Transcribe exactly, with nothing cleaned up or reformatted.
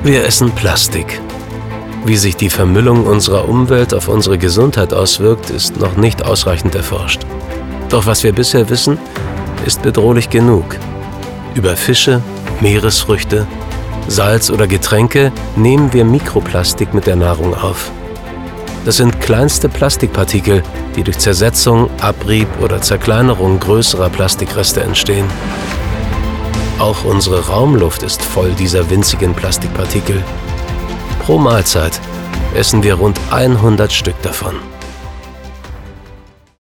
Wir essen Plastik. Wie sich die Vermüllung unserer Umwelt auf unsere Gesundheit auswirkt, ist noch nicht ausreichend erforscht. Doch was wir bisher wissen, ist bedrohlich genug. Über Fische, Meeresfrüchte, Salz oder Getränke nehmen wir Mikroplastik mit der Nahrung auf. Das sind kleinste Plastikpartikel, die durch Zersetzung, Abrieb oder Zerkleinerung größerer Plastikreste entstehen. Auch unsere Raumluft ist voll dieser winzigen Plastikpartikel. Pro Mahlzeit essen wir rund hundert Stück davon.